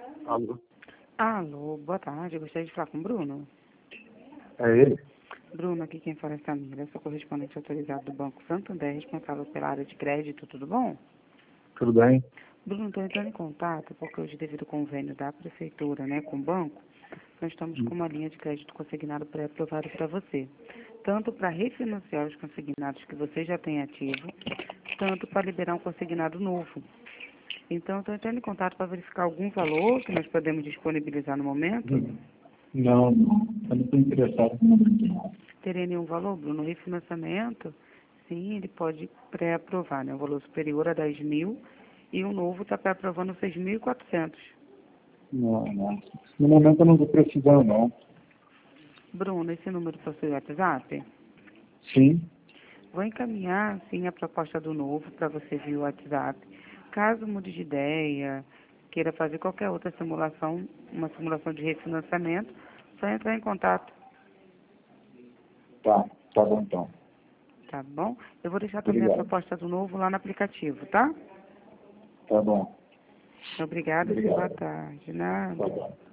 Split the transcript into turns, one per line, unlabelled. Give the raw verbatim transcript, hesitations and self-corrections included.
Alô?
Alô, boa tarde. Eu gostaria de falar com o Bruno.
É ele?
Bruno, aqui quem fala é Samira. Sou correspondente autorizado do Banco Santander, responsável pela área de crédito. Tudo bom?
Tudo bem?
Bruno, estou entrando em contato porque hoje, devido ao convênio da Prefeitura, né, com o banco, nós estamos com uma linha de crédito consignado pré-aprovado para você. Tanto para refinanciar os consignados que você já tem ativo, tanto para liberar um consignado novo. Então, estou entrando em contato para verificar algum valor que nós podemos disponibilizar no momento.
Hum. Não, não. Eu não estou interessado.
Teria nenhum valor, Bruno? O refinanciamento, sim, ele pode pré-aprovar, né? Um valor superior a dez mil e o novo está pré-aprovando seis mil e quatrocentos.
Não, não. No momento eu não estou precisando, não.
Bruno, esse número possui WhatsApp?
Sim.
Vou encaminhar, sim, a proposta do novo para você via o WhatsApp. Caso mude de ideia, queira fazer qualquer outra simulação, uma simulação de refinanciamento, só entrar em contato,
Tá. Tá bom, então.
tá bom? Eu vou deixar também a
Obrigado.
proposta do novo lá no aplicativo, tá?
Tá bom.
Obrigada, sim, boa
Obrigado.
tarde.
Tá
Nada.
bom.